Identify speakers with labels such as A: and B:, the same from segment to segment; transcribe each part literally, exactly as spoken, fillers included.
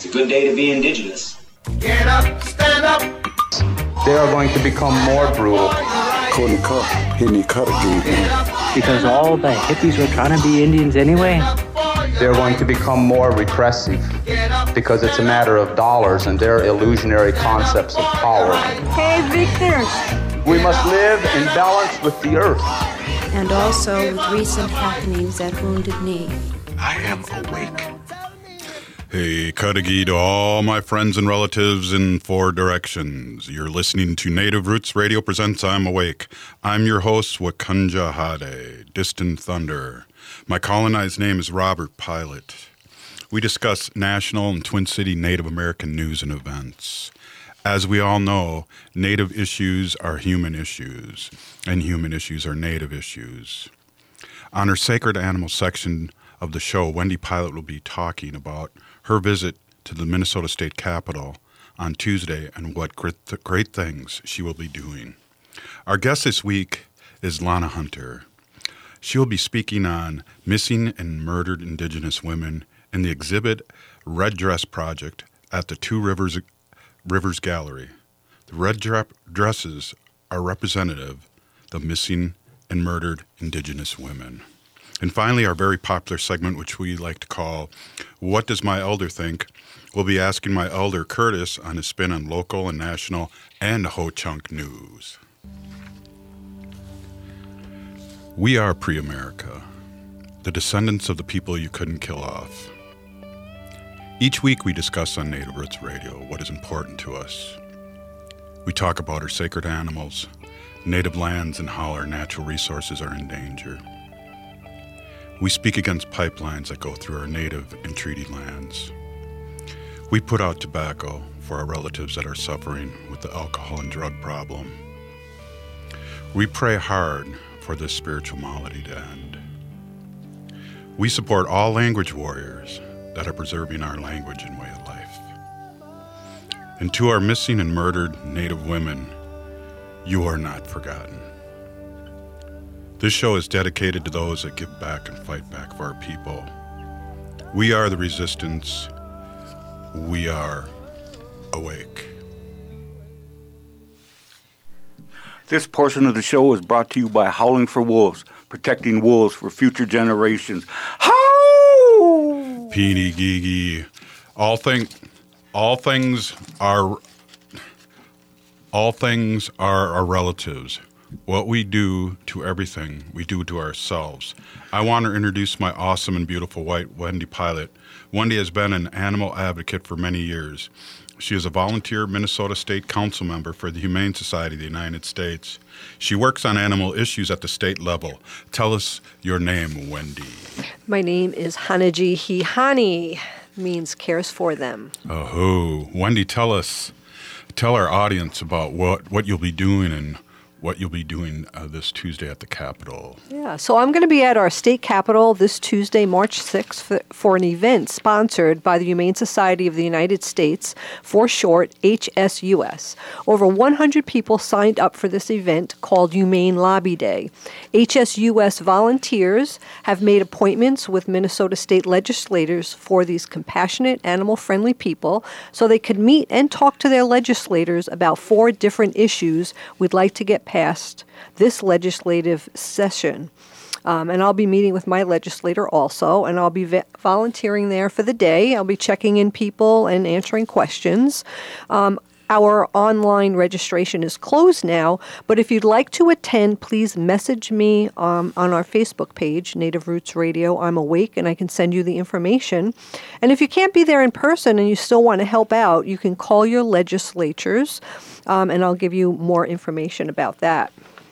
A: It's a good day to be indigenous.
B: Get up, stand up.
C: They are going to become more brutal.
D: Couldn't cut, hitting cut again.
E: Because all the hippies were trying to be Indians anyway.
C: They're going to become more repressive because it's a matter of dollars and their illusionary concepts of power.
F: Hey, Victor.
C: We must live in balance with the earth.
G: And also with recent happenings at Wounded Knee.
D: I am awake.
H: Hey, Kadagi to all my friends and relatives in four directions. You're listening to Native Roots Radio presents I'm Awake. I'm your host, Wakanja Hade, Distant Thunder. My colonized name is Robert Pilot. We discuss national and Twin City Native American news and events. As we all know, Native issues are human issues, and human issues are Native issues. On her Sacred Animals section of the show, Wendy Pilot will be talking about her visit to the Minnesota State Capitol on Tuesday and what great, th- great things she will be doing. Our guest this week is Lana Hunter. She will be speaking on missing and murdered Indigenous women in the exhibit Red Dress Project at the Two Rivers, Rivers Gallery. The red dra- dresses are representative of missing and murdered Indigenous women. And finally, our very popular segment, which we like to call What Does My Elder Think? We'll be asking my elder, Curtis, on his spin on local and national and Ho-Chunk news. We are pre-America, the descendants of the people you couldn't kill off. Each week we discuss on Native Roots Radio what is important to us. We talk about our sacred animals, native lands, and how our natural resources are in danger. We speak against pipelines that go through our native and treaty lands. We put out tobacco for our relatives that are suffering with the alcohol and drug problem. We pray hard for this spiritual malady to end. We support all language warriors that are preserving our language and way of life. And to our missing and murdered Native women, you are not forgotten. This show is dedicated to those that give back and fight back for our people. We are the resistance. We are awake.
I: This portion of the show is brought to you by Howling for Wolves, protecting wolves for future generations. Howl!
H: Peeny Gigi. All thing, all things are, all things are our relatives. What we do to everything, we do to ourselves. I want to introduce my awesome and beautiful wife, Wendy Pilot. Wendy has been an animal advocate for many years. She is a volunteer Minnesota State Council member for the Humane Society of the United States. She works on animal issues at the state level. Tell us your name, Wendy.
F: My name is Hanaji Hihani, means cares for them.
H: Oh, Wendy, tell us, tell our audience about what, what you'll be doing and what you'll be doing uh, this Tuesday at the Capitol.
F: Yeah, so I'm going to be at our state capitol this Tuesday, March sixth, for, for an event sponsored by the Humane Society of the United States, for short, H S U S. Over one hundred people signed up for this event called Humane Lobby Day. H S U S volunteers have made appointments with Minnesota state legislators for these compassionate, animal-friendly people so they could meet and talk to their legislators about four different issues we'd like to get passed this legislative session. Um, and I'll be meeting with my legislator also, and I'll be ve- volunteering there for the day. I'll be checking in people and answering questions. Um, Our online registration is closed now, but if you'd like to attend, please message me um, on our Facebook page, Native Roots Radio, I'm Awake, and I can send you the information. And if you can't be there in person and you still want to help out, you can call your legislatures, um, and I'll give you more information about that.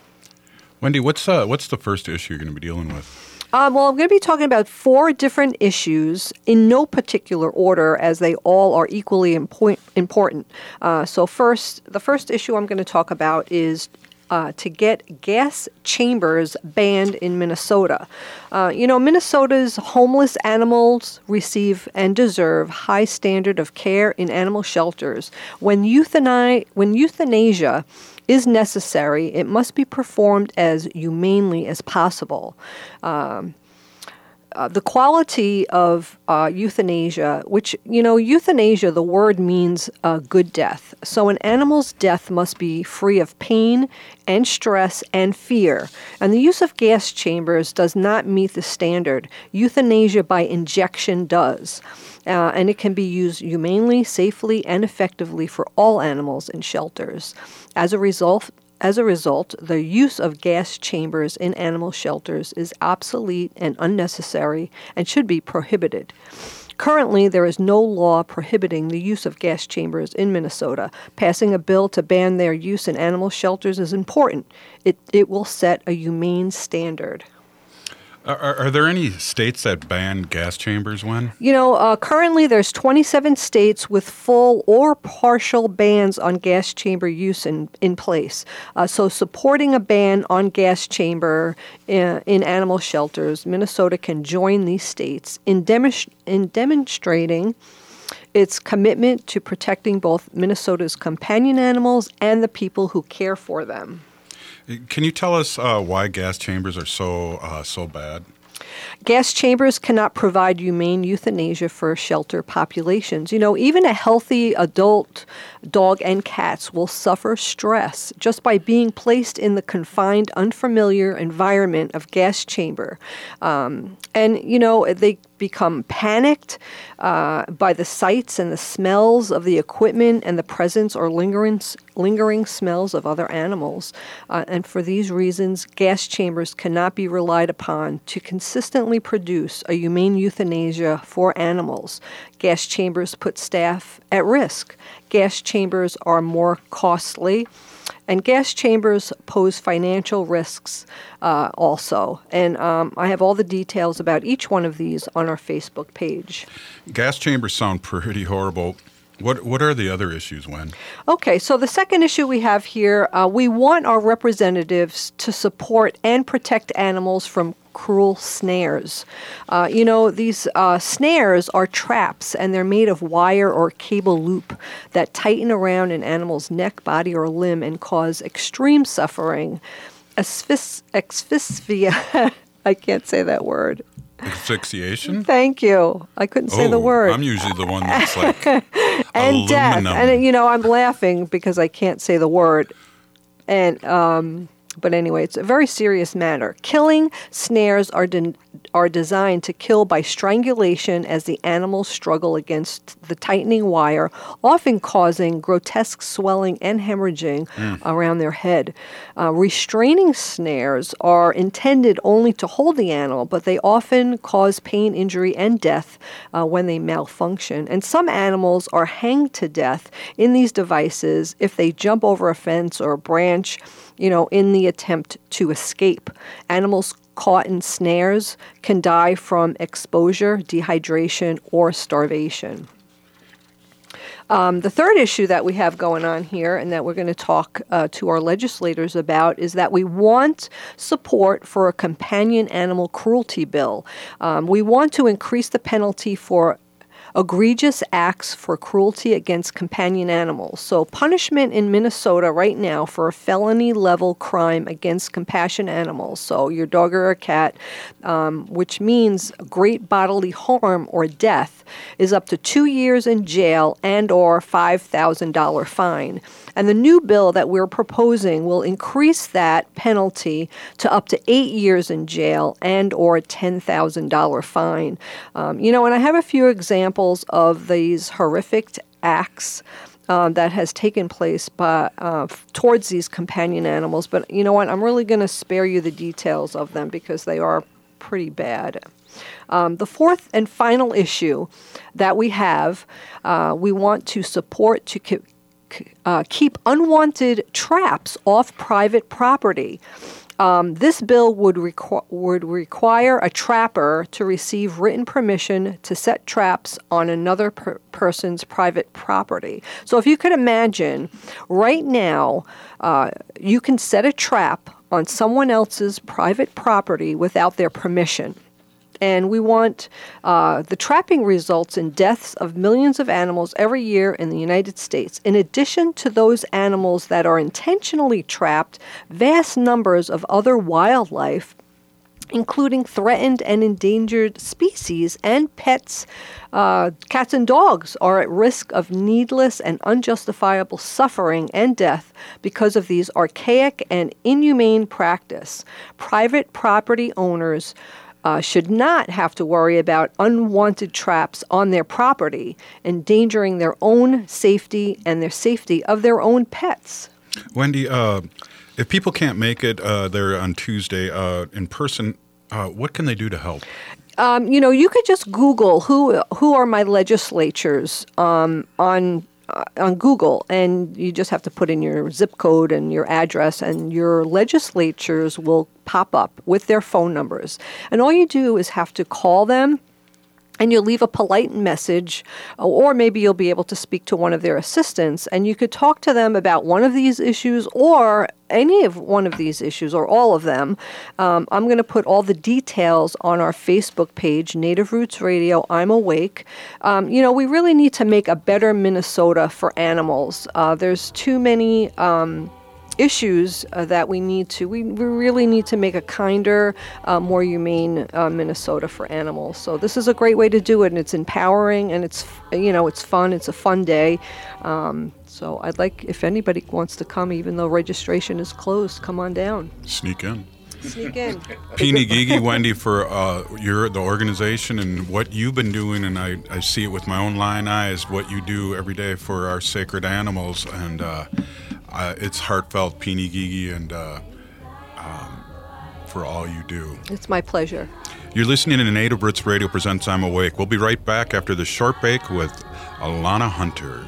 H: Wendy, what's uh, what's the first issue you're going to be dealing with?
F: Um, well, I'm going to be talking about four different issues in no particular order, as they all are equally impo- important. Uh, so first, the first issue I'm going to talk about is uh, to get gas chambers banned in Minnesota. Uh, you know, Minnesota's homeless animals receive and deserve high standard of care in animal shelters. When euthani- when euthanasia is necessary, it must be performed as humanely as possible. Um, uh, the quality of uh, euthanasia, which, you know, euthanasia, the word means uh, good death. So an animal's death must be free of pain and stress and fear. And the use of gas chambers does not meet the standard. Euthanasia by injection does. Uh, and it can be used humanely, safely, and effectively for all animals in shelters. As a result, As a result, the use of gas chambers in animal shelters is obsolete and unnecessary and should be prohibited. Currently, there is no law prohibiting the use of gas chambers in Minnesota. Passing a bill to ban their use in animal shelters is important. It, it will set a humane standard.
H: Are, are there any states that ban gas chambers, Wen?
F: You know, uh, currently there's twenty-seven states with full or partial bans on gas chamber use in, in place. Uh, so supporting a ban on gas chamber in, in animal shelters, Minnesota can join these states in, demonst- in demonstrating its commitment to protecting both Minnesota's companion animals and the people who care for them.
H: Can you tell us uh, why gas chambers are so uh, so bad?
F: Gas chambers cannot provide humane euthanasia for shelter populations. You know, even a healthy adult dog and cats will suffer stress just by being placed in the confined, unfamiliar environment of gas chamber. Um, and, you know, they become panicked uh, by the sights and the smells of the equipment and the presence or lingering, lingering smells of other animals. Uh, and for these reasons, gas chambers cannot be relied upon to consistently produce a humane euthanasia for animals. Gas chambers put staff at risk. Gas chambers are more costly. And gas chambers pose financial risks uh, also. And um, I have all the details about each one of these on our Facebook page.
H: Gas chambers sound pretty horrible. What what are the other issues, Wen?
F: Okay, so the second issue we have here, uh, we want our representatives to support and protect animals from cruel snares. Uh, you know, these uh, snares are traps, and they're made of wire or cable loop that tighten around an animal's neck, body, or limb and cause extreme suffering. Asphyx- asphyxia, I can't say that word.
H: Asphyxiation?
F: Thank you. I couldn't say
H: oh,
F: the word.
H: I'm usually the one that's like
F: and
H: aluminum.
F: death. And, you know, I'm laughing because I can't say the word. And, um... But anyway, it's a very serious matter. Killing snares are de- are designed to kill by strangulation as the animals struggle against the tightening wire, often causing grotesque swelling and hemorrhaging mm. around their head. Uh, restraining snares are intended only to hold the animal, but they often cause pain, injury, and death uh, when they malfunction. And some animals are hanged to death in these devices if they jump over a fence or a branch, you know, in the attempt to escape. Animals caught in snares can die from exposure, dehydration, or starvation. Um, the third issue that we have going on here and that we're going to talk uh, to our legislators about is that we want support for a companion animal cruelty bill. Um, we want to increase the penalty for egregious acts for cruelty against companion animals. So punishment in Minnesota right now for a felony level crime against compassion animals, so your dog or a cat, um, which means great bodily harm or death, is up to two years in jail and or five thousand dollars fine. And the new bill that we're proposing will increase that penalty to up to eight years in jail and or a ten thousand dollars fine. Um, you know, and I have a few examples of these horrific acts um, that has taken place by, uh, towards these companion animals. But you know what? I'm really going to spare you the details of them because they are pretty bad. Um, the fourth and final issue that we have, uh, we want to support to keep Uh, keep unwanted traps off private property. Um, this bill would, requ- would require a trapper to receive written permission to set traps on another per- person's private property. So if you could imagine, right now, uh, you can set a trap on someone else's private property without their permission. And we want uh, the trapping results in deaths of millions of animals every year in the United States. In addition to those animals that are intentionally trapped, vast numbers of other wildlife including threatened and endangered species, and pets. Uh, cats and dogs are at risk of needless and unjustifiable suffering and death because of these archaic and inhumane practice. Private property owners uh, should not have to worry about unwanted traps on their property, endangering their own safety and their safety of their own pets.
H: Wendy, uh, if people can't make it uh, there on Tuesday uh, in person, uh, what can they do to help?
F: Um, you know, you could just Google who who are my legislatures um, on uh, on Google, and you just have to put in your zip code and your address, and your legislatures will pop up with their phone numbers. And all you do is have to call them, and you'll leave a polite message, or maybe you'll be able to speak to one of their assistants, and you could talk to them about one of these issues or any of one of these issues or all of them. Um, I'm going to put all the details on our Facebook page, Native Roots Radio, I'm Awake. Um, you know, we really need to make a better Minnesota for animals. Uh, there's too many Um, issues uh, that we need to, we, we really need to make a kinder, uh, more humane uh, Minnesota for animals. So this is a great way to do it, and it's empowering, and it's, you know, it's fun. It's a fun day. Um, so I'd like, if anybody wants to come, even though registration is closed, come on down.
H: Sneak in.
F: Sneak in.
H: Pini Gigi, Wendy, for uh, your the organization and what you've been doing, and I, I see it with my own lying eyes, what you do every day for our sacred animals, and uh, uh, it's heartfelt, Pini Gigi, and uh, um, for all you do.
F: It's my pleasure.
H: You're listening to Native Roots Radio Presents I'm Awake. We'll be right back after the short break with Alana Hunter.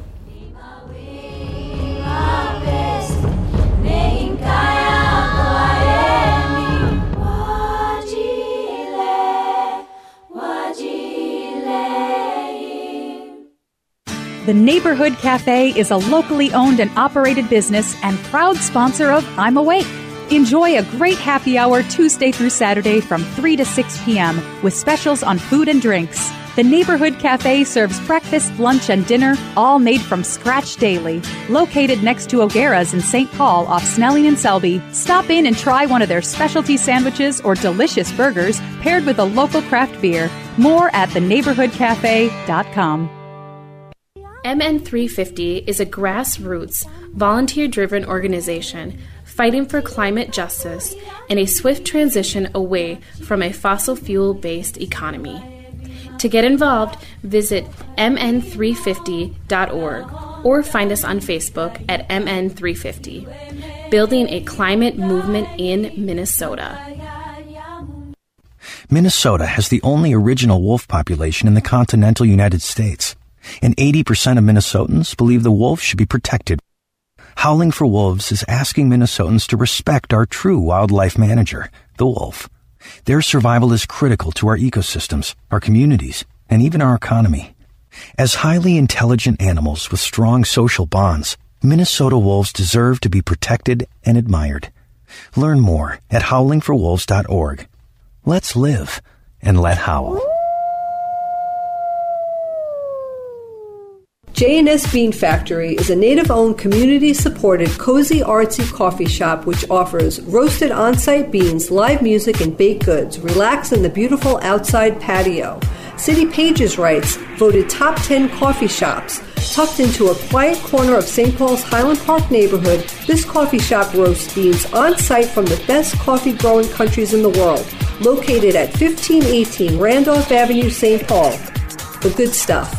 A: The Neighborhood Cafe is a locally owned and operated business and proud sponsor of I'm Awake. Enjoy a great happy hour Tuesday through Saturday from three to six p.m. with specials on food and drinks. The Neighborhood Cafe serves breakfast, lunch, and dinner, all made from scratch daily. Located next to O'Gara's in Saint Paul off Snelling and Selby, stop in and try one of their specialty sandwiches or delicious burgers paired with a local craft beer. More at the neighborhood cafe dot com.
J: M N three fifty is a grassroots, volunteer-driven organization fighting for climate justice and a swift transition away from a fossil fuel-based economy. To get involved, visit M N three fifty dot org or find us on Facebook at M N three fifty, building a climate movement in Minnesota.
K: Minnesota has the only original wolf population in the continental United States, and eighty percent of Minnesotans believe the wolf should be protected. Howling for Wolves is asking Minnesotans to respect our true wildlife manager, the wolf. Their survival is critical to our ecosystems, our communities, and even our economy. As highly intelligent animals with strong social bonds, Minnesota wolves deserve to be protected and admired. Learn more at howling for wolves dot org. Let's live and let howl.
F: J and S Bean Factory is a native-owned, community-supported, cozy, artsy coffee shop which offers roasted on-site beans, live music, and baked goods. Relax in the beautiful outside patio. City Pages writes, voted top ten coffee shops. Tucked into a quiet corner of Saint Paul's Highland Park neighborhood, this coffee shop roasts beans on-site from the best coffee-growing countries in the world. Located at fifteen eighteen Randolph Avenue, Saint Paul. The good stuff.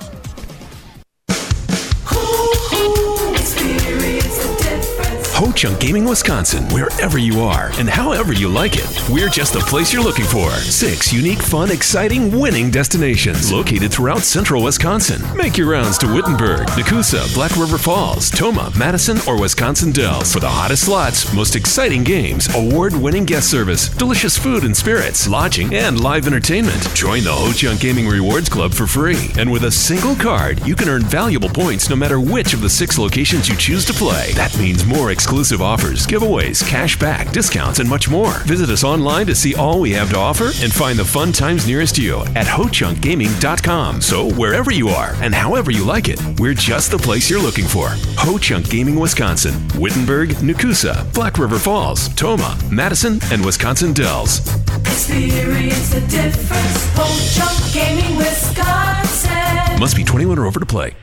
L: Ho-Chunk Gaming Wisconsin, wherever you are and however you like it, we're just the place you're looking for. Six unique, fun, exciting, winning destinations located throughout central Wisconsin. Make your rounds to Wittenberg, Nakusa, Black River Falls, Toma, Madison, or Wisconsin Dells for the hottest slots, most exciting games, award-winning guest service, delicious food and spirits, lodging, and live entertainment. Join the Ho-Chunk Gaming Rewards Club for free, and with a single card, you can earn valuable points no matter which of the six locations you choose to play. That means more exclusive exclusive offers, giveaways, cash back, discounts, and much more. Visit us online to see all we have to offer and find the fun times nearest you at ho chunk gaming dot com. So wherever you are and however you like it, we're just the place you're looking for. Ho-Chunk Gaming, Wisconsin, Wittenberg, Nakusa, Black River Falls, Toma, Madison, and Wisconsin Dells.
M: Experience the difference. Ho-Chunk Gaming, Wisconsin.
L: Must be twenty-one or over to play.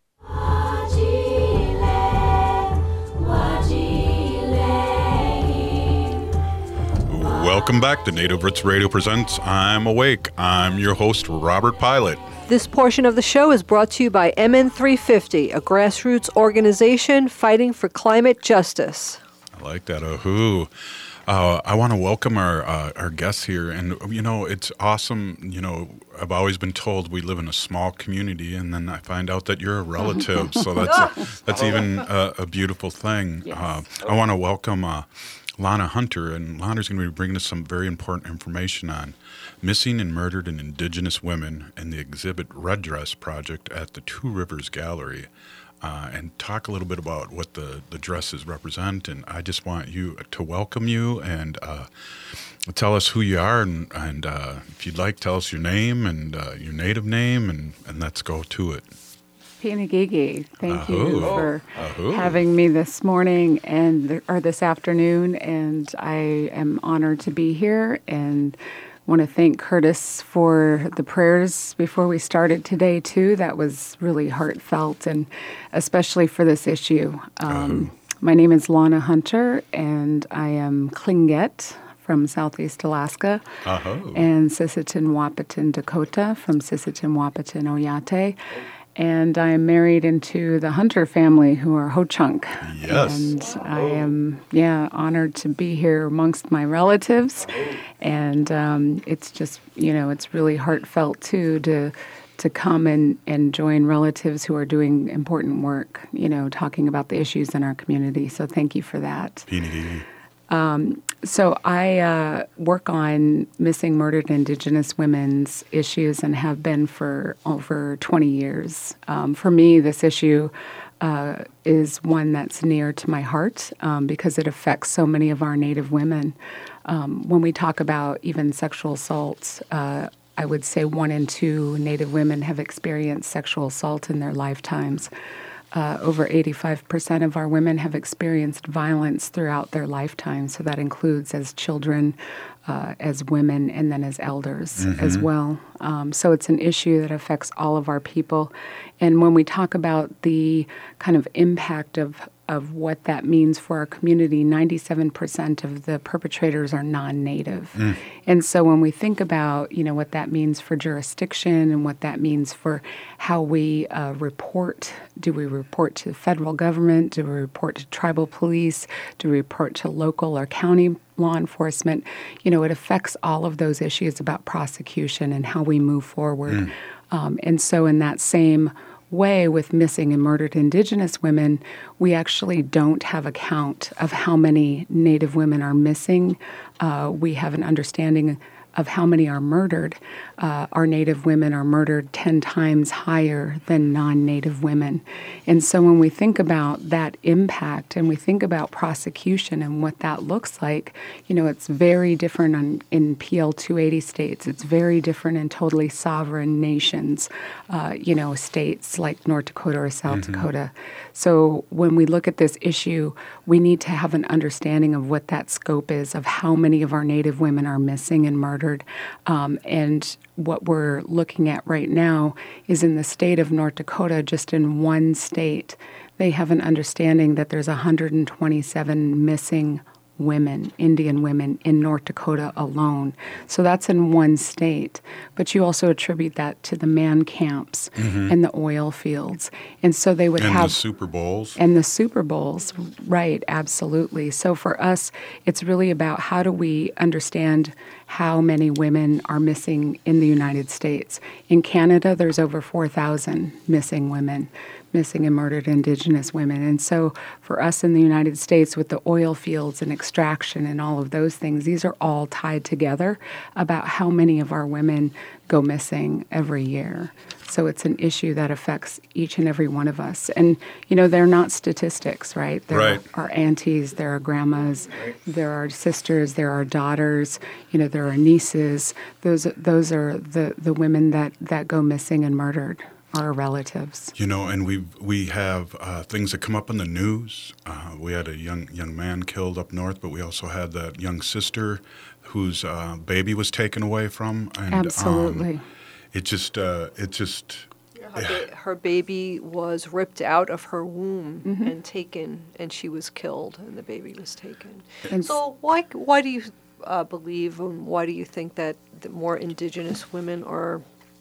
H: Welcome back to Native Roots Radio Presents I'm Awake. I'm your host, Robert Pilot.
F: This portion of the show is brought to you by M N three fifty, a grassroots organization fighting for climate justice.
H: I like that. Ahoo. Uh, I want to welcome our uh, our guests here. And, you know, it's awesome. You know, I've always been told we live in a small community, and then I find out that you're a relative. So that's a, that's even a, a beautiful thing. Yes. Uh, I want to welcome uh, Lana Hunter, and Lana's going to be bringing us some very important information on missing and murdered and Indigenous women in the exhibit Red Dress Project at the Two Rivers Gallery, uh, and talk a little bit about what the, the dresses represent. And I just want you to welcome you and uh, tell us who you are, and, and uh, if you'd like, tell us your name and uh, your native name, and, and let's go to it.
N: Pinagigi, thank
H: Ahoo.
N: you for
H: Ahoo.
N: having me this morning and or this afternoon, and I am honored to be here and want to thank Curtis for the prayers before we started today too. That was really heartfelt, and especially for this issue. Um, my name is Lana Hunter, and I am Tlingit from Southeast Alaska,
H: Ahoo.
N: and Sisseton Wahpeton Dakota from Sisseton Wahpeton Oyate. And I am married into the Hunter family, who are Ho-Chunk.
H: Yes.
N: And I am, yeah, honored to be here amongst my relatives. And um, it's just, you know, it's really heartfelt, too, to to come and, and join relatives who are doing important work, you know, talking about the issues in our community. So thank you for that. Um, so I uh, work on missing, murdered Indigenous women's issues and have been for over twenty years. Um, for me, this issue uh, is one that's near to my heart um, because it affects so many of our Native women. Um, when we talk about even sexual assaults, uh, I would say one in two Native women have experienced sexual assault in their lifetimes. Uh, over eighty-five percent of our women have experienced violence throughout their lifetime. So that includes as children, uh, as women, and then as elders mm-hmm. as well. Um, so it's an issue that affects all of our people. And when we talk about the kind of impact of of what that means for our community, ninety-seven percent of the perpetrators are non-Native. Mm. And so when we think about, you know, what that means for jurisdiction and what that means for how we uh, report, do we report to the federal government? Do we report to tribal police? Do we report to local or county law enforcement? You know, it affects all of those issues about prosecution and how we move forward. Mm. Um, and so in that same way with missing and murdered Indigenous women, we actually don't have a count of how many Native women are missing. Uh, we have an understanding of how many are murdered. Uh, our Native women are murdered ten times higher than non-Native women. And so when we think about that impact and we think about prosecution and what that looks like, you know, it's very different on, in P L two eighty states. It's very different in totally sovereign nations, uh, you know, states like North Dakota or South mm-hmm. Dakota. So when we look at this issue, we need to have an understanding of what that scope is, of how many of our Native women are missing and murdered. Um, and what we're looking at right now is in the state of North Dakota, just in one state, they have an understanding that there's one hundred twenty-seven missing women, Indian women, in North Dakota alone. So that's in one state. But you also attribute that to the man camps mm-hmm. and the oil fields. And so they would
H: and
N: have...
H: And the Super Bowls.
N: And the Super Bowls, right, absolutely. So for us, it's really about how do we understand how many women are missing in the United States. In Canada, there's over four thousand missing women, missing and murdered Indigenous women. And so for us in the United States, with the oil fields and extraction and all of those things, these are all tied together about how many of our women go missing every year. So it's an issue that affects each and every one of us. And, you know, they're not statistics, right? There
H: right.
N: are aunties, there are grandmas, there are sisters, there are daughters, you know, there are nieces. Those those are the, the women that, that go missing and murdered, our relatives.
H: You know, and we we have uh, things that come up in the news. Uh, we had a young young man killed up north, but we also had that young sister whose uh, baby was taken away from. And,
N: Absolutely.
H: Um, It just, uh, it just.
F: Her, ba- her baby was ripped out of her womb
N: Mm-hmm.
F: and taken, and she was killed, and the baby was taken.
N: And
F: so why why do you uh, believe, and why do you think that the more indigenous women are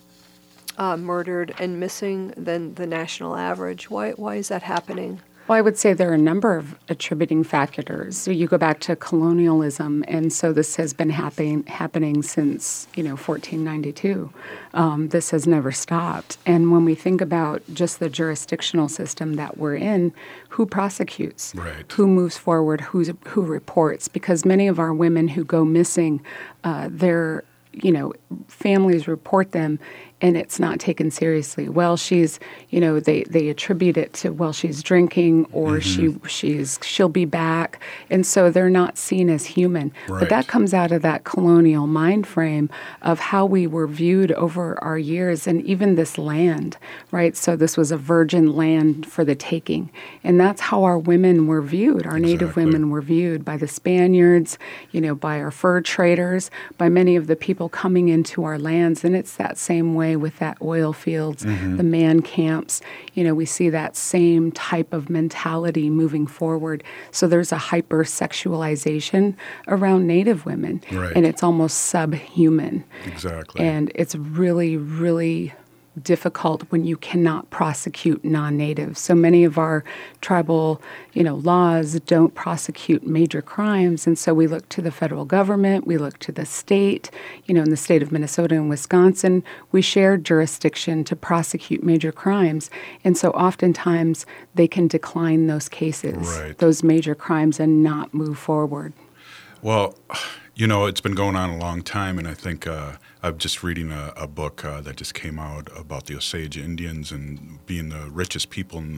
F: uh, murdered and missing than the national average? Why why is that happening?
N: Well, I would say there are a number of attributing factors. So you go back to colonialism, and so this has been happening happening since, you know, fourteen ninety-two. Um, this has never stopped. And when we think about just the jurisdictional system that we're in, who prosecutes?
H: Right.
N: Who moves forward? Who's, who reports? Because many of our women who go missing, uh, their, you know, families report them, and it's not taken seriously. Well, she's, you know, they, they attribute it to, well, she's drinking, or mm-hmm. she she's she'll be back, and so they're not seen as human.
H: Right.
N: But that comes out of that colonial mind frame of how we were viewed over our years, and even this land, right? So this was a virgin land for the taking, and that's how our women were viewed. Our
H: exactly.
N: Native women were viewed by the Spaniards, you know, by our fur traders, by many of the people coming into our lands, and it's that same way with that oil fields, mm-hmm. the man camps. You know, we see that same type of mentality moving forward. So there's a hypersexualization around Native women,
H: right.
N: and it's almost subhuman.
H: Exactly.
N: And it's really, really difficult when you cannot prosecute non-natives. So many of our tribal, you know, laws don't prosecute major crimes, and so we look to the federal government, we look to the state. You know, in the state of Minnesota and Wisconsin, we share jurisdiction to prosecute major crimes, and so oftentimes they can decline those cases,
H: right.
N: those major crimes, and not move forward.
H: Well, you know, it's been going on a long time, and I think uh, I'm just reading a, a book uh, that just came out about the Osage Indians and being the richest people in,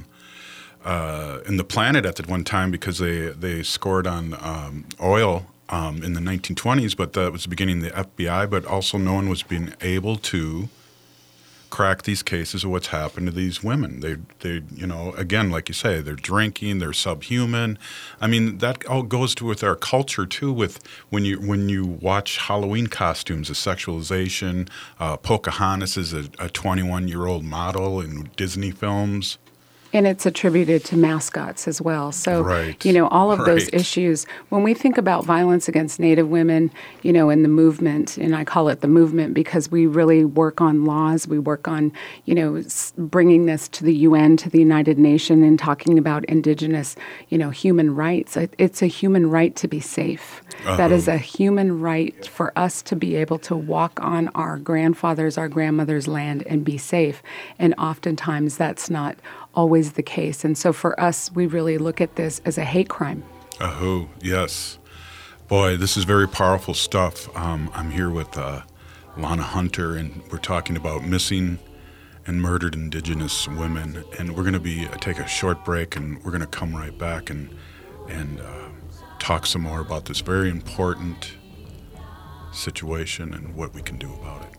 H: uh, in the planet at that one time because they, they scored on um, oil um, in the nineteen twenties, but that was the beginning of the F B I, but also no one was being able to crack these cases of what's happened to these women. They, they, you know, again, like you say, they're drinking, they're subhuman. I mean, that all goes to with our culture too. With when you when you watch Halloween costumes, the sexualization. Uh, Pocahontas is a twenty-one-year-old model in Disney films.
N: And it's attributed to mascots as well. So,
H: right.
N: you know, all of
H: right.
N: those issues, when we think about violence against Native women, you know, in the movement, and I call it the movement because we really work on laws, we work on, you know, bringing this to the U N, to the United Nations, and talking about indigenous, you know, human rights. It's a human right to be safe. Uh-huh. That is a human right for us to be able to walk on our grandfather's, our grandmother's land and be safe. And oftentimes that's not always the case. And so for us, we really look at this as a hate crime.
H: Oh, yes. Boy, this is very powerful stuff. Um, I'm here with uh, Lana Hunter, and we're talking about missing and murdered Indigenous women. And we're going to be uh, take a short break, and we're going to come right back and and uh, talk some more about this very important situation and what we can do about it.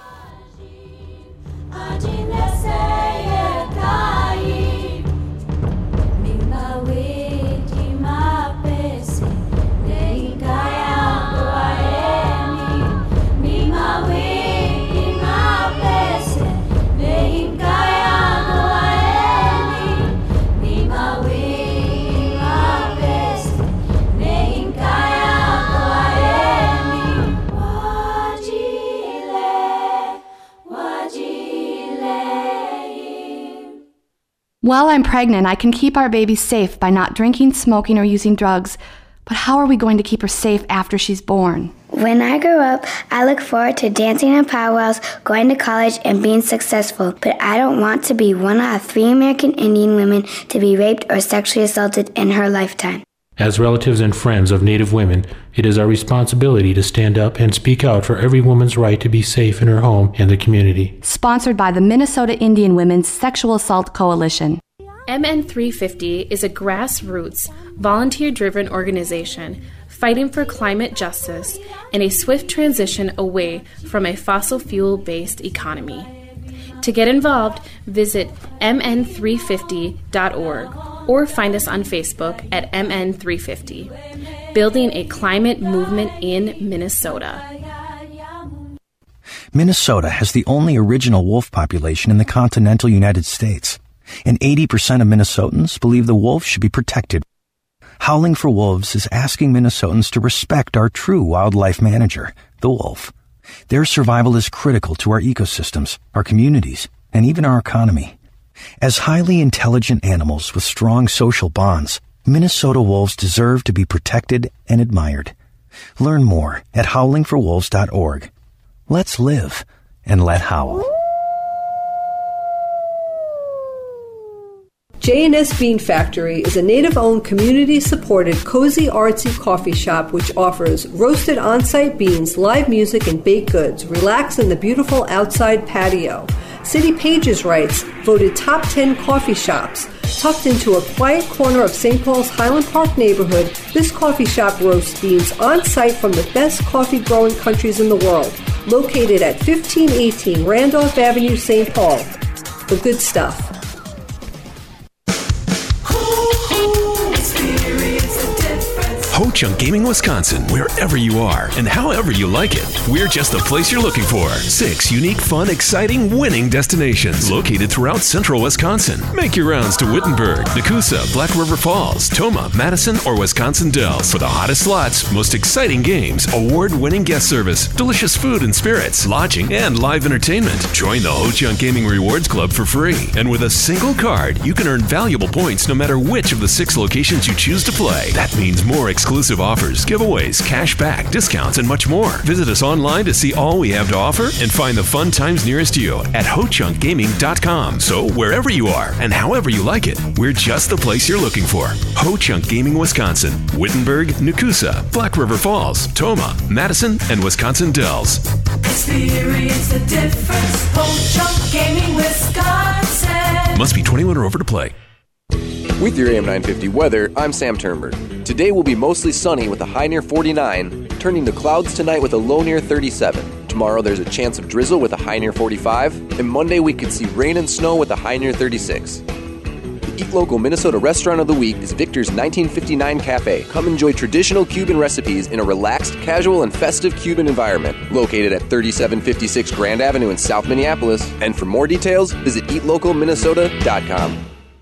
O: While I'm pregnant, I can keep our baby safe by not drinking, smoking, or using drugs. But how are we going to keep her safe after she's born?
P: When I grow up, I look forward to dancing in powwows, going to college, and being successful. But I don't want to be one out of three American Indian women to be raped or sexually assaulted in her lifetime.
Q: As relatives and friends of Native women, it is our responsibility to stand up and speak out for every woman's right to be safe in her home and the community.
O: Sponsored by the Minnesota Indian Women's Sexual Assault Coalition.
J: M N three fifty is a grassroots, volunteer-driven organization fighting for climate justice and a swift transition away from a fossil fuel-based economy. To get involved, visit m n three fifty dot org or find us on Facebook at M N three fifty. Building a climate movement in Minnesota.
K: Minnesota has the only original wolf population in the continental United States, and eighty percent of Minnesotans believe the wolf should be protected. Howling for Wolves is asking Minnesotans to respect our true wildlife manager, the wolf. Their survival is critical to our ecosystems, our communities, and even our economy. As highly intelligent animals with strong social bonds, Minnesota wolves deserve to be protected and admired. Learn more at howling for wolves dot org. Let's live and let howl.
F: J and S Bean Factory is a native-owned, community-supported, cozy, artsy coffee shop which offers roasted on-site beans, live music, and baked goods. Relax in the beautiful outside patio. City Pages writes, voted top ten coffee shops. Tucked into a quiet corner of Saint Paul's Highland Park neighborhood, this coffee shop roasts beans on-site from the best coffee-growing countries in the world. Located at fifteen eighteen Randolph Avenue, Saint Paul. The good stuff.
L: Ho Chunk Gaming Wisconsin, wherever you are and however you like it, we're just the place you're looking for. Six unique, fun, exciting, winning destinations located throughout central Wisconsin. Make your rounds to Wittenberg, Nakusa, Black River Falls, Toma, Madison, or Wisconsin Dells for the hottest slots, most exciting games, award-winning guest service, delicious food and spirits, lodging, and live entertainment. Join the Ho Chunk Gaming Rewards Club for free. And with a single card, you can earn valuable points no matter which of the six locations you choose to play. That means more exclusive offers, giveaways, cash back, discounts, and much more. Visit us online to see all we have to offer and find the fun times nearest you at ho chunk gaming dot com. So wherever you are and however you like it, we're just the place you're looking for. Ho Chunk Gaming Wisconsin, Wittenberg, Nakusa, Black River Falls, Toma, Madison, and Wisconsin Dells.
M: Experience the difference. Ho Chunk Gaming Wisconsin.
L: Must be twenty-one or over to play.
R: With your A M nine fifty weather, I'm Sam Turnberg. Today will be mostly sunny with a high near forty-nine, turning to clouds tonight with a low near thirty-seven. Tomorrow there's a chance of drizzle with a high near forty-five, and Monday we could see rain and snow with a high near thirty-six. The Eat Local Minnesota Restaurant of the Week is Victor's nineteen fifty-nine Cafe. Come enjoy traditional Cuban recipes in a relaxed, casual, and festive Cuban environment. Located at thirty-seven fifty-six Grand Avenue in South Minneapolis. And for more details, visit eat local minnesota dot com.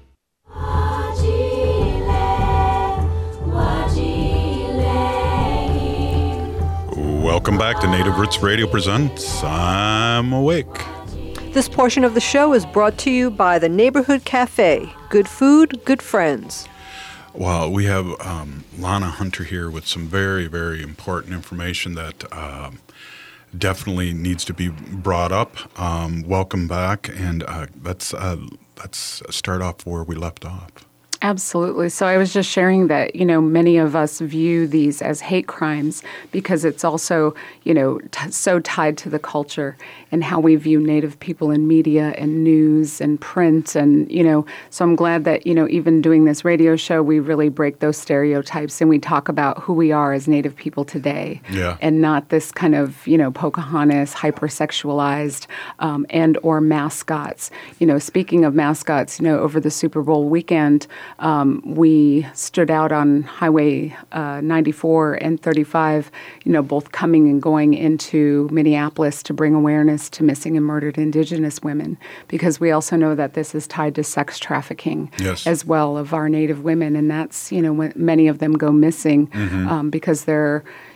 H: Welcome back to Native Roots Radio Presents I'm Awake.
F: This portion of the show is brought to you by the Neighborhood Cafe. Good food, good friends.
H: Well, we have um, Lana Hunter here with some very, very important information that um, definitely needs to be brought up. Um, welcome back, and uh, let's, uh, let's start off where we left off.
N: Absolutely. So I was just sharing that, you know, many of us view these as hate crimes because it's also, you know, t- so tied to the culture and how we view Native people in media and news and print. And, you know, so I'm glad that, you know, even doing this radio show, we really break those stereotypes and we talk about who we are as Native people today.
H: Yeah.
N: And not this kind of, you know, Pocahontas, hypersexualized um, and or mascots. You know, speaking of mascots, you know, over the Super Bowl weekend, Um, we stood out on Highway uh, ninety-four and thirty-five, you know, both coming and going into Minneapolis to bring awareness to missing and murdered Indigenous women, because we also know that this is tied to sex trafficking
H: yes.
N: as well of our Native women, and that's, you know, when many of them go missing
H: mm-hmm.
N: um, because they're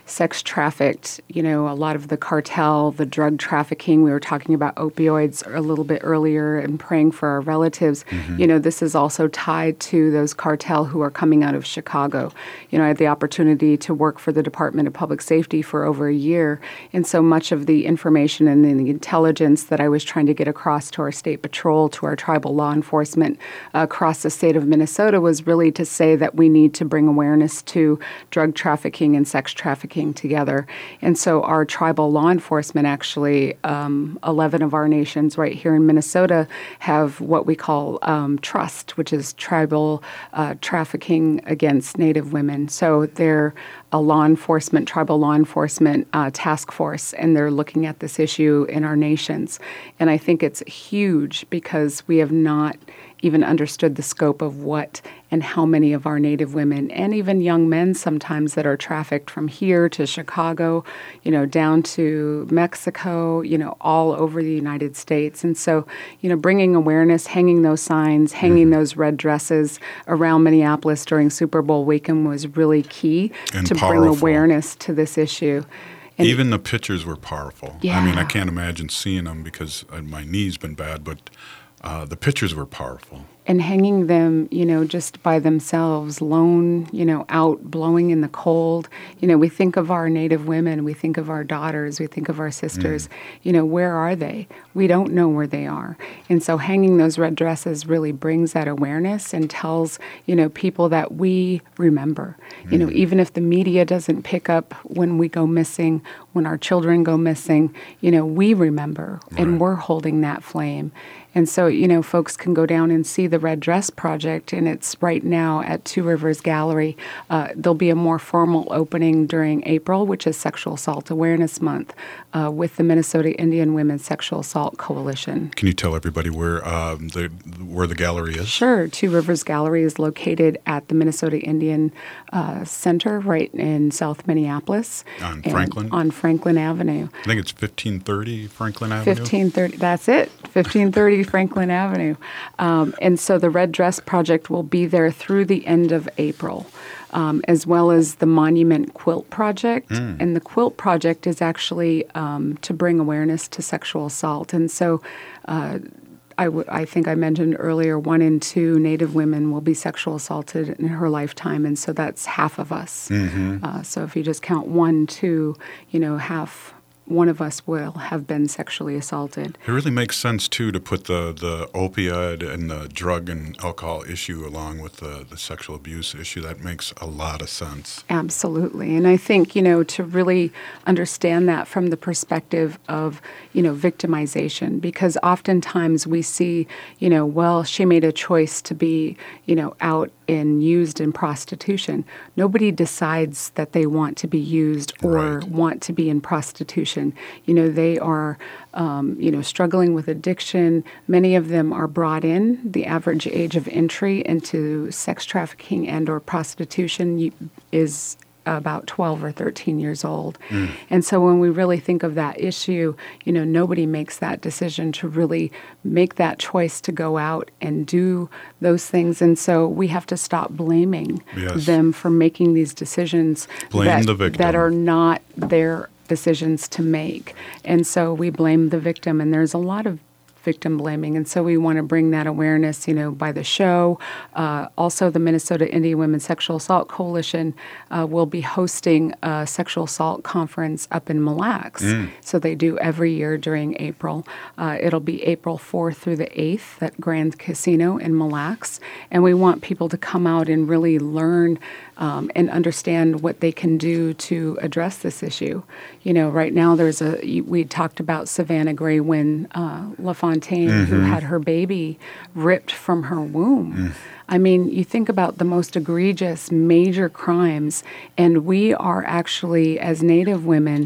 N: sex trafficked. You know, a lot of the cartel, the drug trafficking. We were talking about opioids a little bit earlier and praying for our relatives. Mm-hmm. You know, this is also tied to those cartel who are coming out of Chicago. You know, I had the opportunity to work for the Department of Public Safety for over a year, and so much of the information and the intelligence that I was trying to get across to our state patrol, to our tribal law enforcement uh, across the state of Minnesota was really to say that we need to bring awareness to drug trafficking and sex trafficking together. And so our tribal law enforcement, actually, um, eleven of our nations right here in Minnesota have what we call um, TRUST, which is Tribal uh, Trafficking Against Native Women. So they're a law enforcement, tribal law enforcement uh, task force, and they're looking at this issue in our nations. And I think it's huge because we have not even understood the scope of what and how many of our Native women and even young men sometimes that are trafficked from here to Chicago, you know, down to Mexico, you know, all over the United States. And so, you know, bringing awareness, hanging those signs, hanging mm-hmm. those red dresses around Minneapolis during Super Bowl weekend was really key
H: and
N: to
H: powerful.
N: Bring awareness to this issue.
H: And even the pictures were powerful.
N: Yeah.
H: I mean, I can't imagine seeing them because my knee's been bad, but uh, the pictures were powerful.
N: And hanging them, you know, just by themselves, lone, you know, out blowing in the cold. You know, we think of our Native women, we think of our daughters, we think of our sisters. Mm. You know, where are they? We don't know where they are. And so hanging those red dresses really brings that awareness and tells, you know, people that we remember. Mm. You know, even if the media doesn't pick up when we go missing, when our children go missing, you know, we remember, right. And we're holding that flame. And so, you know, folks can go down and see the Red Dress Project, and it's right now at Two Rivers Gallery. Uh, there'll be a more formal opening during April, which is Sexual Assault Awareness Month, uh, with the Minnesota Indian Women's Sexual Assault Coalition.
H: Can you tell everybody where um, the where the gallery is?
N: Sure. Two Rivers Gallery is located at the Minnesota Indian uh, Center right in South Minneapolis.
H: On Franklin?
N: On Franklin Avenue.
H: I think it's fifteen thirty Franklin Avenue?
N: fifteen thirty, that's it, fifteen thirty Franklin Avenue. Um, and so the Red Dress Project will be there through the end of April, um, as well as the Monument Quilt Project. Mm. And the Quilt Project is actually um, to bring awareness to sexual assault. And so uh, I, w- I think I mentioned earlier, one in two Native women will be sexual assaulted in her lifetime, and so that's half of us. Mm-hmm. Uh, so if you just count one, two, you know, half one of us will have been sexually assaulted.
H: It really makes sense, too, to put the, the opioid and the drug and alcohol issue along with the, the sexual abuse issue. That makes a lot of sense.
N: Absolutely. And I think, you know, to really understand that from the perspective of, you know, victimization, because oftentimes we see, you know, well, she made a choice to be, you know, out and used in prostitution. Nobody decides that they want to be used or right. want to be in prostitution. You know, they are, um, you know, struggling with addiction. Many of them are brought in. The average age of entry into sex trafficking and or prostitution is about twelve or thirteen years old. Mm. And so when we really think of that issue, you know, nobody makes that decision to really make that choice to go out and do those things. And so we have to stop blaming yes. them for making these decisions
H: Blame
N: that,
H: the victim.
N: that are not their decisions to make. And so we blame the victim. And there's a lot of victim blaming. And so we want to bring that awareness, you know, by the show. Uh, also, the Minnesota Indian Women's Sexual Assault Coalition uh, will be hosting a sexual assault conference up in Mille Lacs. Mm. So they do every year during April. Uh, it'll be April fourth through the eighth at Grand Casino in Mille Lacs. And we want people to come out and really learn Um, and understand what they can do to address this issue. You know, right now there's a, we talked about Savannah Gray Wynn uh, LaFontaine, mm-hmm. who had her baby ripped from her womb. Mm. I mean, you think about the most egregious, major crimes, and we are actually, as Native women,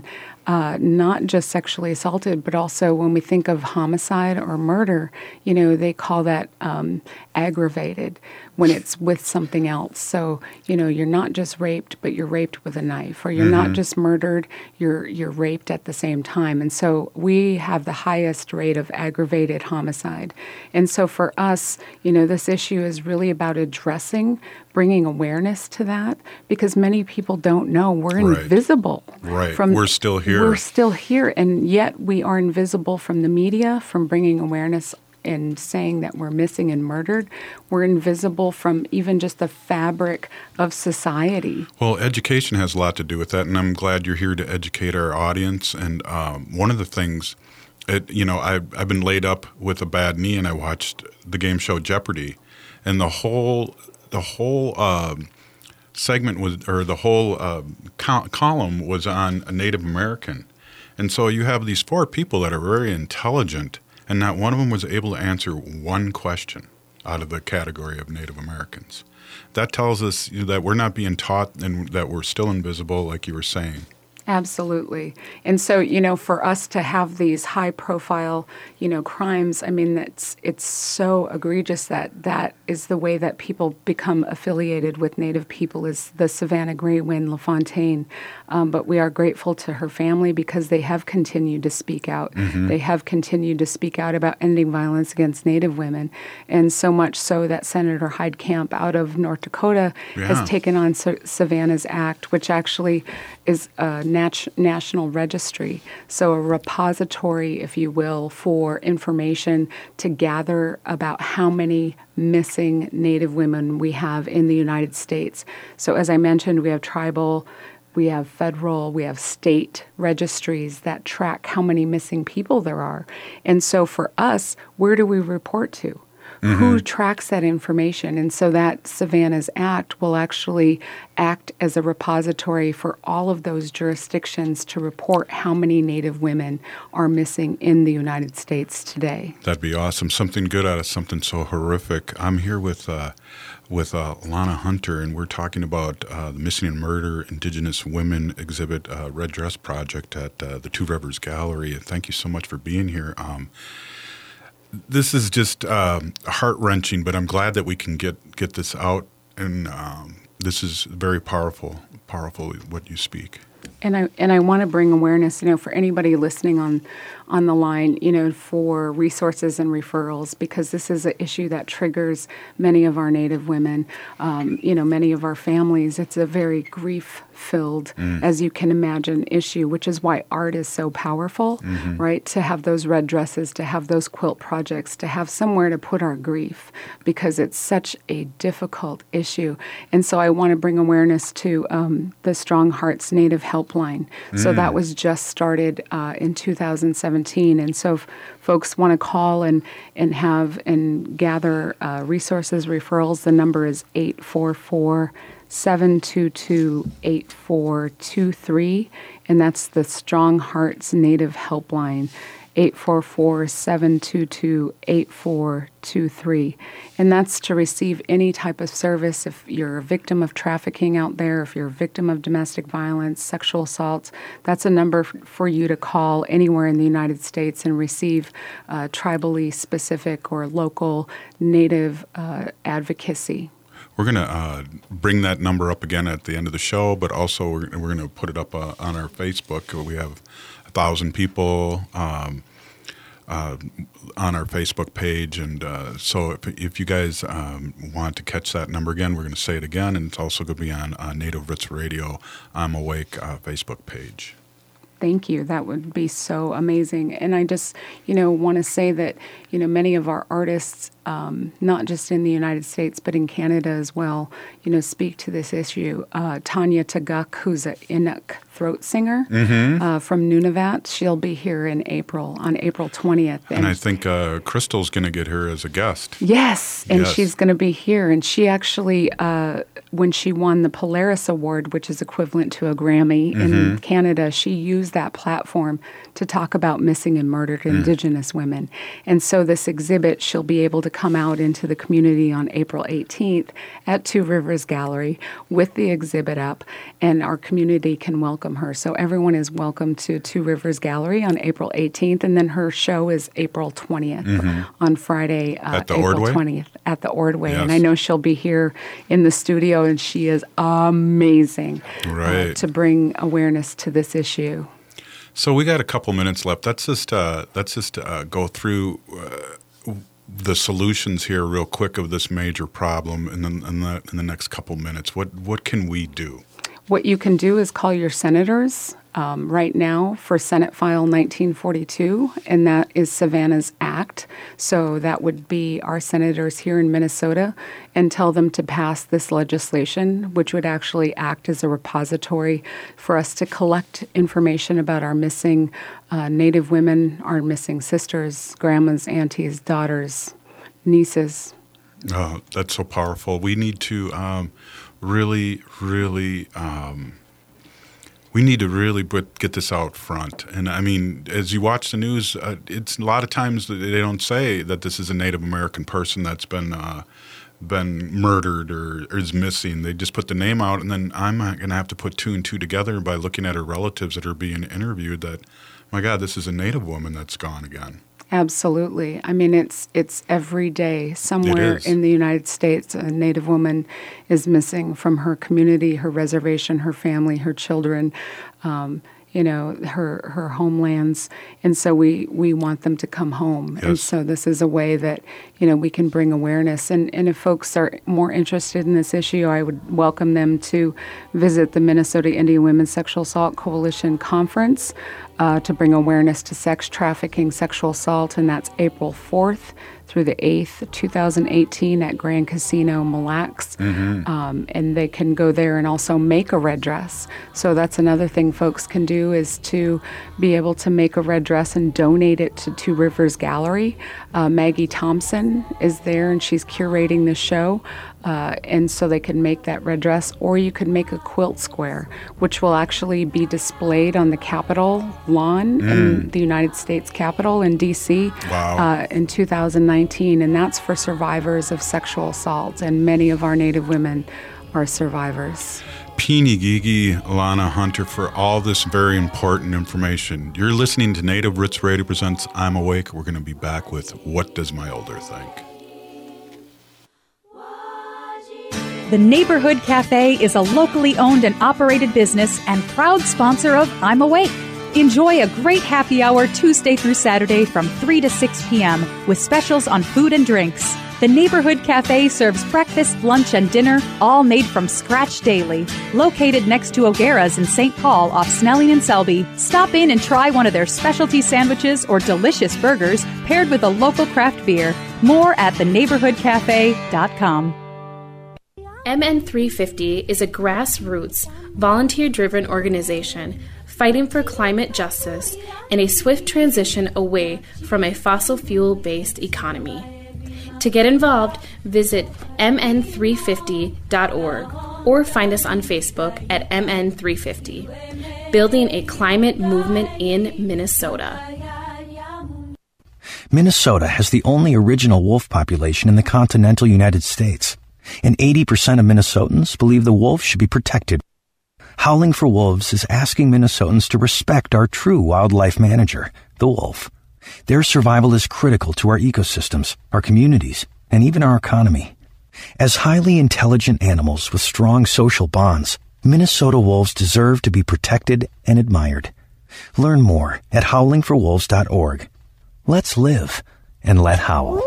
N: uh, not just sexually assaulted, but also when we think of homicide or murder, you know, they call that um, aggravated when it's with something else. So, you know, you're not just raped, but you're raped with a knife, or you're mm-hmm. not just murdered, you're you're raped at the same time. And so we have the highest rate of aggravated homicide. And so for us, you know, this issue is really about addressing, bringing awareness to that, because many people don't know we're
H: Right.
N: invisible.
H: Right.
N: From,
H: we're still here.
N: We're still here, and yet we are invisible from the media, from bringing awareness and saying that we're missing and murdered. We're invisible from even just the fabric of society.
H: Well, education has a lot to do with that, and I'm glad you're here to educate our audience. And um, one of the things, it, you know, I've, I've been laid up with a bad knee, and I watched the game show Jeopardy, and the whole the whole uh, segment was, or the whole uh, col- column was on a Native American. And so you have these four people that are very intelligent, and not one of them was able to answer one question out of the category of Native Americans. That tells us you know, that we're not being taught and that we're still invisible, like you were saying.
N: Absolutely. And so, you know, for us to have these high-profile, you know, crimes, I mean, that's it's so egregious that that is the way that people become affiliated with Native people, is the Savannah Graywin LaFontaine. Um, but we are grateful to her family because they have continued to speak out.
S: Mhm.
N: They have continued to speak out about ending violence against Native women, and so much so that Senator Heidkamp out of North Dakota
S: Yeah.
N: has taken on Sa- Savannah's Act, which actually is a nat- national registry, so a repository, if you will, for information to gather about how many missing Native women we have in the United States. So as I mentioned, we have tribal, we have federal, we have state registries that track how many missing people there are. And so for us, where do we report to?
S: Mhm.
N: Who tracks that information? And so that Savannah's Act will actually act as a repository for all of those jurisdictions to report how many Native women are missing in the United States today.
H: That'd be awesome. Something good out of something so horrific. I'm here with uh, with uh, Lana Hunter, and we're talking about uh, the Missing and Murder Indigenous Women Exhibit uh, Red Dress Project at uh, the Two Rivers Gallery. And thank you so much for being here. Um, This is just um, heart-wrenching, but I'm glad that we can get, get this out, and um, this is very powerful, powerful what you speak.
N: And I and I want to bring awareness, you know, for anybody listening on on the line, you know, for resources and referrals, because this is an issue that triggers many of our Native women, um, you know, many of our families. It's a very grief-filled,
S: Mm.
N: as you can imagine, issue, which is why art is so powerful,
S: Mhm.
N: right? To have those red dresses, to have those quilt projects, to have somewhere to put our grief, because it's such a difficult issue. And so I want to bring awareness to um, the Strong Hearts Native Helpline. So
S: Mm.
N: that was just started uh, in two thousand seventeen. And so if folks want to call and, and have and gather uh, resources, referrals, the number is eight four four, seven two two, eight four two three. And that's the Strong Hearts Native Helpline. eight four four, seven two two, eight four two three. And that's to receive any type of service if you're a victim of trafficking out there, if you're a victim of domestic violence, sexual assault. That's a number f- for you to call anywhere in the United States and receive uh, tribally specific or local Native uh, advocacy.
H: We're going to uh, bring that number up again at the end of the show, but also we're, we're going to put it up uh, on our Facebook. We have a thousand people um, uh, on our Facebook page, and uh, so if, if you guys um, want to catch that number again, we're going to say it again, and it's also going to be on uh, Native Roots Radio I'm Awake uh, Facebook page.
N: Thank you. That would be so amazing. And I just, you know, want to say that, you know, many of our artists, um, not just in the United States, but in Canada as well, you know, speak to this issue. Uh, Tanya Tagak, who's an Inuk throat singer
H: Mhm.
N: uh, from Nunavut, she'll be here in April, on April twentieth.
H: And I think uh, Crystal's going to get her as a guest.
N: Yes, and
H: Yes.
N: she's going to be here. And she actually, uh, when she won the Polaris Award, which is equivalent to a Grammy in
S: Mhm.
N: Canada, she used that platform to talk about missing and murdered
S: Mm.
N: Indigenous women. And so this exhibit, she'll be able to come out into the community on April eighteenth at Two Rivers Gallery with the exhibit up, and our community can welcome her. So everyone is welcome to Two Rivers Gallery on April eighteenth, and then her show is April twentieth
H: Mhm.
N: on Friday, uh,
H: At the
N: April
H: Ordway?
N: twentieth at the Ordway.
H: Yes.
N: And I know she'll be here in the studio, and she is amazing
H: Right.
N: uh, to bring awareness to this issue.
H: So we got a couple minutes left. Let's just uh, let's just uh, go through uh, the solutions here real quick of this major problem in the, in the in the next couple minutes. What what can we do?
N: What you can do is call your senators um, right now for Senate File nineteen forty-two, and that is Savannah's Act. So that would be our senators here in Minnesota, and tell them to pass this legislation, which would actually act as a repository for us to collect information about our missing uh, Native women, our missing sisters, grandmas, aunties, daughters, nieces.
H: Oh, that's so powerful. We need to um, really, really, um, we need to really put, get this out front. And I mean, as you watch the news, uh, it's a lot of times that they don't say that this is a Native American person that's been uh, been murdered or, or is missing. They just put the name out, and then I'm going to have to put two and two together by looking at her relatives that are being interviewed that, my God, this is a Native woman that's gone again.
N: Absolutely. I mean, it's it's every day somewhere
H: is.
N: in the United States, a Native woman is missing from her community, her reservation, her family, her children, um, you know, her her homelands, and so we, we want them to come home.
H: Yes.
N: And so this is a way that, you know, we can bring awareness. And, and if folks are more interested in this issue, I would welcome them to visit the Minnesota Indian Women's Sexual Assault Coalition Conference uh, to bring awareness to sex trafficking, sexual assault, and that's April fourth through the eighth, two thousand eighteen at Grand Casino Mille Lacs.
H: Mm-hmm.
N: Um, and they can go there and also make a red dress. So that's another thing folks can do, is to be able to make a red dress and donate it to Two Rivers Gallery. Uh, Maggie Thompson is there, and she's curating the show. Uh, and so they can make that red dress, or you could make a quilt square, which will actually be displayed on the Capitol lawn
H: Mm.
N: in the United States Capitol in D C
H: Wow.
N: uh, in two thousand nineteen, and that's for survivors of sexual assault, and many of our Native women are survivors.
H: Peeny Gigi, Lana Hunter, for all this very important information. You're listening to Native Roots Radio Presents I'm Awake. We're going to be back with What Does My Elder Think?
A: The Neighborhood Cafe is a locally owned and operated business and proud sponsor of I'm Awake. Enjoy a great happy hour Tuesday through Saturday from three to six p.m. with specials on food and drinks. The Neighborhood Cafe serves breakfast, lunch, and dinner, all made from scratch daily. Located next to O'Gara's in Saint Paul off Snelling and Selby, stop in and try one of their specialty sandwiches or delicious burgers paired with a local craft beer. More at the neighborhood cafe dot com.
J: M N three fifty is a grassroots, volunteer-driven organization fighting for climate justice and a swift transition away from a fossil fuel-based economy. To get involved, visit M N three fifty dot org or find us on Facebook at M N three fifty. Building a climate movement in Minnesota.
K: Minnesota has the only original wolf population in the continental United States, and eighty percent of Minnesotans believe the wolf should be protected. Howling for Wolves is asking Minnesotans to respect our true wildlife manager, the wolf. Their survival is critical to our ecosystems, our communities, and even our economy. As highly intelligent animals with strong social bonds, Minnesota wolves deserve to be protected and admired. Learn more at howling for wolves dot org. Let's live and let howl.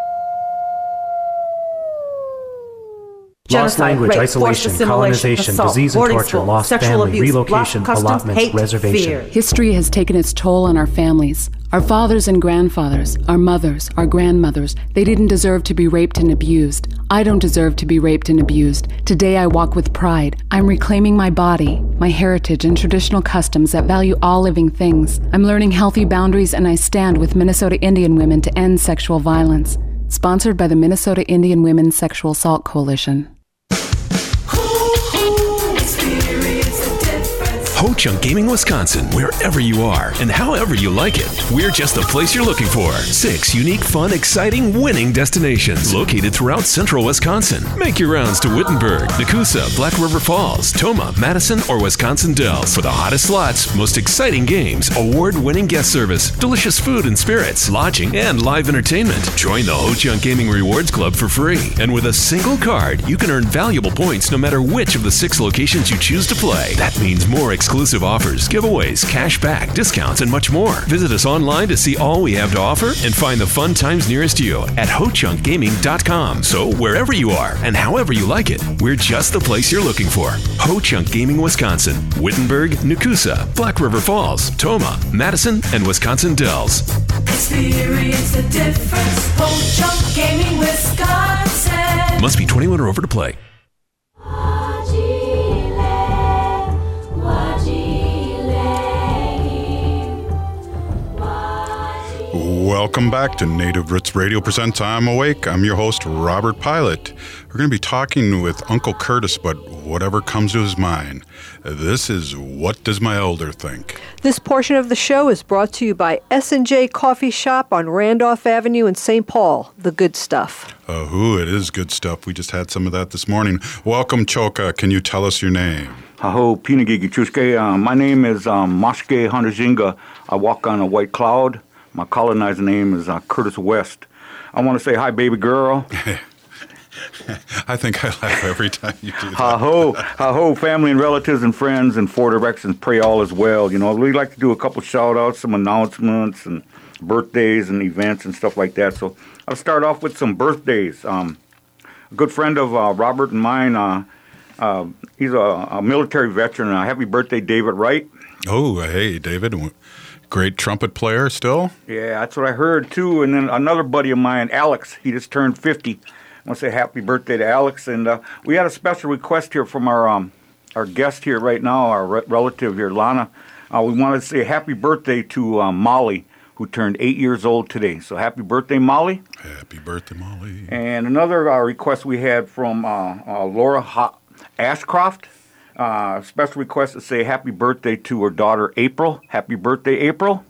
S: Lost
T: Genocide,
S: language,
T: rape,
S: isolation,
T: forced
S: colonization,
T: assault,
S: disease and
T: boarding
S: torture,
T: school,
S: lost
T: sexual
S: family,
T: abuse,
S: relocation,
T: lost customs,
S: allotments,
T: hate,
S: reservation.
T: fear.
U: History has taken its toll on our families. Our fathers and grandfathers, our mothers, our grandmothers, they didn't deserve to be raped and abused. I don't deserve to be raped and abused. Today I walk with pride. I'm reclaiming my body, my heritage, and traditional customs that value all living things. I'm learning healthy boundaries, and I stand with Minnesota Indian women to end sexual violence. Sponsored by the Minnesota Indian Women's Sexual Assault Coalition.
L: Ho Chunk Gaming Wisconsin, wherever you are and however you like it, we're just the place you're looking for. Six unique, fun, exciting, winning destinations located throughout central Wisconsin. Make your rounds to Wittenberg, Nakusa, Black River Falls, Toma, Madison, or Wisconsin Dells for the hottest slots, most exciting games, award-winning guest service, delicious food and spirits, lodging, and live entertainment. Join the Ho Chunk Gaming Rewards Club for free. And with a single card, you can earn valuable points no matter which of the six locations you choose to play. That means more exclusive offers, giveaways, cash back, discounts, and much more. Visit us online to see all we have to offer and find the fun times nearest you at ho chunk gaming dot com. So wherever you are and however you like it, we're just the place you're looking for. Ho Chunk Gaming Wisconsin, Wittenberg, Nakusa, Black River Falls, Toma, Madison, and Wisconsin Dells.
M: Experience the difference. Ho Chunk Gaming Wisconsin.
L: Must be twenty-one or over to play.
H: Welcome back to Native Roots Radio Presents I'm Awake. I'm your host, Robert Pilot. We're going to be talking with Uncle Curtis about whatever comes to his mind. This is What Does My Elder Think?
F: This portion of the show is brought to you by S and J Coffee Shop on Randolph Avenue in Saint Paul. The good stuff.
H: Uh, who it is good stuff. We just had some of that this morning. Welcome, Choka. Can you tell us your name?
I: Aho, Pinagigi Chuske. Uh, my name is um, Moshke Hanajinga. I walk on a white cloud. My colonized name is uh, Curtis West. I want to say hi, baby girl.
H: I think I laugh every time you do that.
I: Ha-ho, ha-ho, family and relatives and friends in four directions, pray all is well. You know, we'd like to do a couple shout-outs, some announcements, and birthdays and events and stuff like that. So I'll start off with some birthdays. Um, a good friend of uh, Robert and mine, uh, uh, he's a, a military veteran. Uh, happy birthday, David Wright.
H: Oh, hey, David. Great trumpet player still?
I: Yeah, that's what I heard, too. And then another buddy of mine, Alex, he just turned fifty. I want to say happy birthday to Alex. And uh, we had a special request here from our um, our guest here right now, our re- relative here, Lana. Uh, we wanted to say happy birthday to uh, Molly, who turned eight years old today. So happy birthday, Molly.
H: Happy birthday, Molly.
I: And another uh, request we had from uh, uh, Laura ha- Ashcroft. Uh, special request to say happy birthday to her daughter, April. Happy birthday, April.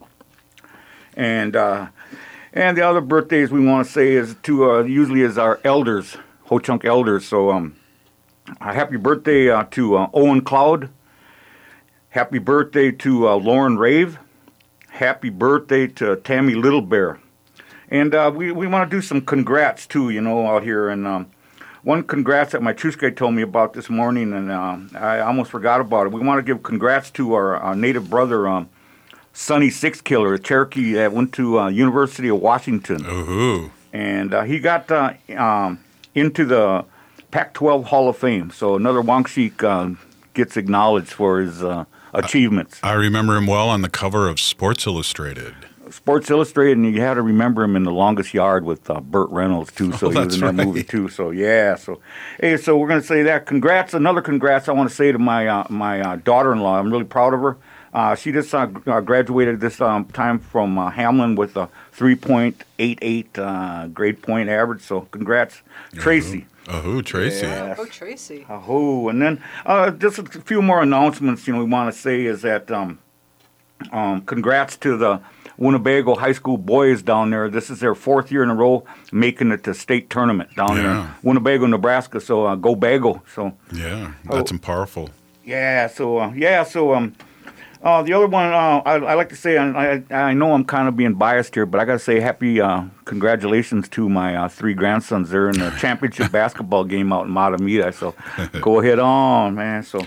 I: And uh, and the other birthdays we want to say is to, uh, usually is our elders, Ho Chunk elders. So um, a happy birthday uh, to uh, Owen Cloud. Happy birthday to uh, Lauren Rave. Happy birthday to Tammy Little Bear. And uh, we, we want to do some congrats, too, you know, out here. And um, one congrats that my Chuske told me about this morning, and uh, I almost forgot about it. We want to give congrats to our, our native brother, um, Sonny Six Killer, a Cherokee that went to uh, University of Washington.
H: Ooh.
I: And uh, he got uh, um, into the Pac twelve Hall of Fame. So another Wangshik uh, gets acknowledged for his uh, achievements.
H: I remember him well on the cover of Sports Illustrated.
I: Sports Illustrated, and you had to remember him in The Longest Yard with uh, Burt Reynolds, too. So
H: oh,
I: he was in that
H: right.
I: movie, too. So, yeah. So, hey, so we're going to say that. Congrats. Another congrats I want to say to my uh, my uh, daughter-in-law. I'm really proud of her. Uh, she just uh, graduated this um, time from uh, Hamlin with a three point eight eight uh, grade point average. So, congrats, Tracy.
H: Oh, Tracy.
I: Yeah.
F: Oh, Tracy.
I: Oh, and then uh, just a few more announcements, you know, we want to say is that um, um, congrats to the Winnebago High School boys down there. This is their fourth year in a row making it to state tournament down
H: yeah.
I: there in Winnebago, Nebraska. So uh, go Bago. So
H: yeah, that's
I: oh,
H: powerful.
I: Yeah. So uh, yeah. So um, uh, the other one uh, I, I like to say I, I I know I'm kind of being biased here, but I got to say happy uh, congratulations to my uh, three grandsons. They're in the championship basketball game out in Matamita. So go ahead on, man. So.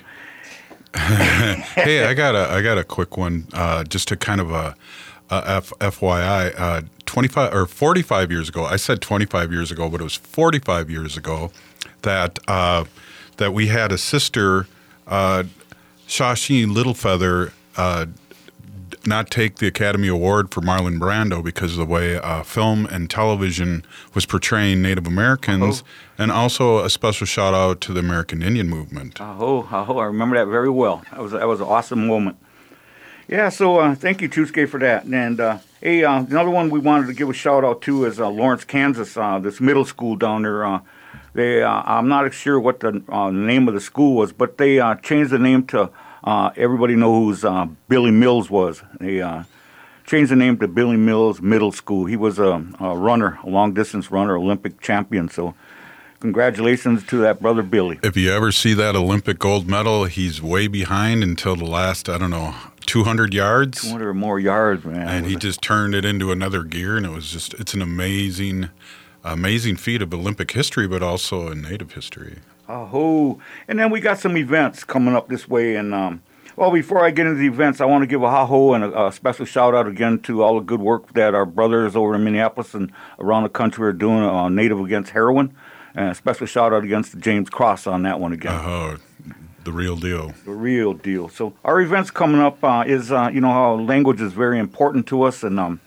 H: Hey, I got a I got a quick one uh, just to kind of uh, uh, F, F Y I. Uh, twenty-five or forty-five years ago, I said twenty-five years ago, but it was forty-five years ago that uh, that we had a sister, uh, Shashi Littlefeather, uh, not take the Academy Award for Marlon Brando because of the way uh, film and television was portraying Native Americans, oh. and also a special shout out to the American Indian movement.
I: Oh, oh, I remember that very well. That was that was an awesome moment. Yeah, so uh, thank you, Chuske, for that. And uh, hey, uh, another one we wanted to give a shout out to is uh, Lawrence, Kansas. Uh, this middle school down there. Uh, they, uh, I'm not sure what the uh, name of the school was, but they uh, changed the name to Uh, everybody knows who uh, Billy Mills was. They uh, changed the name to Billy Mills Middle School. He was a, a runner, a long-distance runner, Olympic champion. So congratulations to that brother Billy.
H: If you ever see that Olympic gold medal, he's way behind until the last, I don't know, two hundred yards.
I: two hundred or more yards, man.
H: And he just turned it into another gear, and it was just, it's an amazing, amazing feat of Olympic history, but also in Native history.
I: Oh, and then we got some events coming up this way. And, um, well, before I get into the events, I want to give a ha-ho and a, a special shout-out again to all the good work that our brothers over in Minneapolis and around the country are doing uh, Native Against Heroin. And a special shout-out against James Cross on that one again.
H: Uh-huh. The real deal.
I: The real deal. So our events coming up uh, is, uh, you know, how language is very important to us. And um,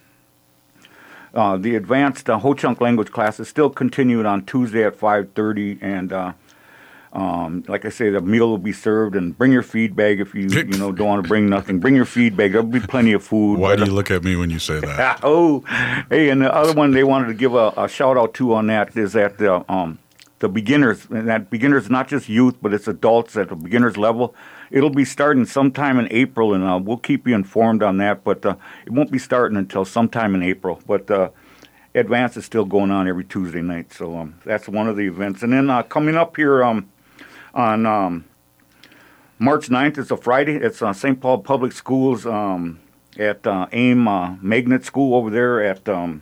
I: uh, the advanced uh, Ho-Chunk language class is still continued on Tuesday at five thirty. And uh, um, like I say, the meal will be served. And bring your feed bag if you, you know, don't want to bring nothing. Bring your feed bag. There'll be plenty of food.
H: Why but, do you look at me when you say that?
I: oh, hey, and the other one they wanted to give a, a shout-out to on that is that the, um, the beginners, and that beginners, not just youth, but it's adults at the beginners level. It'll be starting sometime in April, and uh, we'll keep you informed on that, but uh, it won't be starting until sometime in April. But uh, Advance is still going on every Tuesday night, so um, that's one of the events. And then uh, coming up here um, on um, March ninth, it's a Friday. It's uh, Saint Paul Public Schools um, at uh, AIM uh, Magnet School over there at... Um,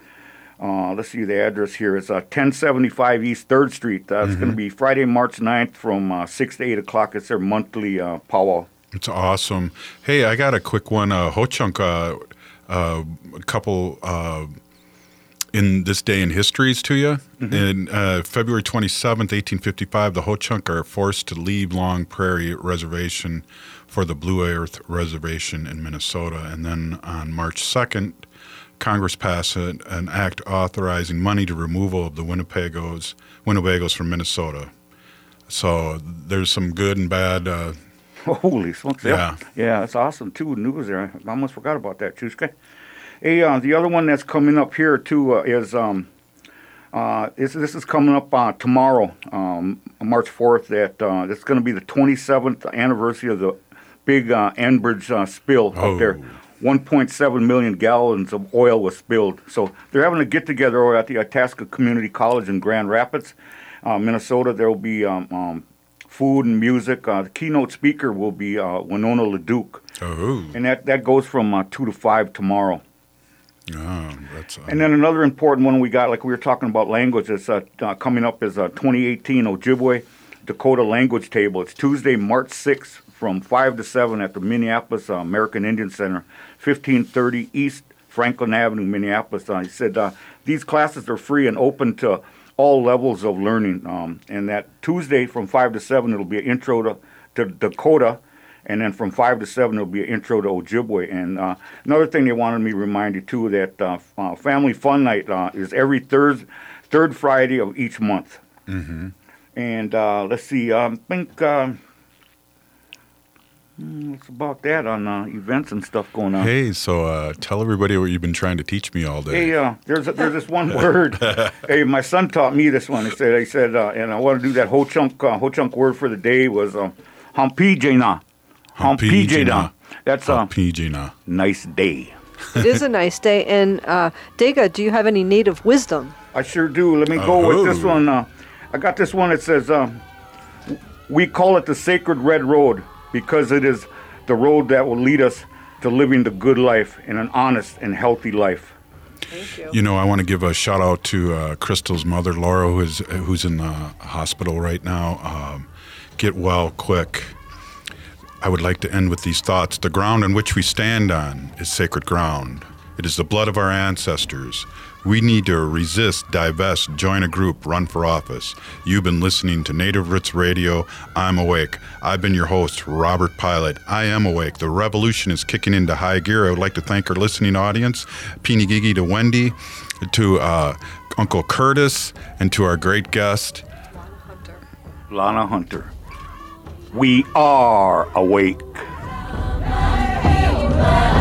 I: Uh, let's see the address here. It's uh, ten seventy-five East third Street. Uh, it's mm-hmm. going to be Friday, March ninth from uh, six to eight o'clock. It's their monthly uh, powwow.
H: It's awesome. Hey, I got a quick one. Uh, Ho-Chunk, uh, uh, a couple uh, in this day in histories to you. Mm-hmm. In uh, February twenty-seventh, eighteen fifty-five, the Ho-Chunk are forced to leave Long Prairie Reservation for the Blue Earth Reservation in Minnesota. And then on March second, Congress passed an, an act authorizing money to removal of the Winnebagos, Winnebagos from Minnesota. So there's some good and bad. Uh,
I: Holy smokes! Yeah, yeah, yeah, that's awesome too. News there. I almost forgot about that, Chuska. Hey, uh, the other one that's coming up here too uh, is um, uh, is this is coming up uh, tomorrow, um, March fourth. That uh, it's going to be the twenty-seventh anniversary of the big uh, Enbridge uh, spill
H: oh.
I: up there. one point seven million gallons of oil was spilled. So they're having a get-together over at the Itasca Community College in Grand Rapids, uh, Minnesota. There will be um, um, food and music. Uh, the keynote speaker will be uh, Winona LeDuc.
H: Oh.
I: And that, that goes from uh, two to five tomorrow.
H: Oh, that's... Uh...
I: And then another important one we got, like we were talking about language, it's uh, uh, coming up is uh, twenty eighteen Ojibwe Dakota Language Table. It's Tuesday, March sixth from five to seven at the Minneapolis uh, American Indian Center, fifteen thirty East Franklin Avenue, Minneapolis. Uh, he said uh, these classes are free and open to all levels of learning. Um, and that Tuesday from five to seven, it'll be an intro to, to Dakota. And then from five to seven, it'll be an intro to Ojibwe. And uh, another thing they wanted me to remind you, too, that uh, uh, Family Fun Night uh, is every third, third Friday of each month.
H: Mm-hmm.
I: And uh, let's see, I think... Uh, It's about that on uh, events and stuff going on.
H: Hey, so uh, tell everybody what you've been trying to teach me all day.
I: Hey, uh, there's a, there's this one word. Hey, my son taught me this one. He said, he said, uh, and I want to do that Ho-Chunk uh, Ho-Chunk word for the day was uh, Hampijena. Hampijena. That's a uh, nice day.
F: It is a nice day. And uh, Dega, do you have any native wisdom?
I: I sure do. Let me go
H: oh.
I: with this one. Uh, I got this one. It says, uh, we call it the Sacred Red Road, because it is the road that will lead us to living the good life and an honest and healthy life.
F: Thank you.
H: You know, I want to give a shout out to uh, Crystal's mother, Laura, who is who's in the hospital right now. Um, get well quick. I would like to end with these thoughts. The ground on which we stand on is sacred ground. It is the blood of our ancestors. We need to resist, divest, join a group, run for office. You've been listening to Native Roots Radio. I'm Awake. I've been your host, Robert Pilot. I am awake. The revolution is kicking into high gear. I would like to thank our listening audience, Peeny Gigi to Wendy, to uh, Uncle Curtis, and to our great guest,
I: Lana Hunter. We are awake.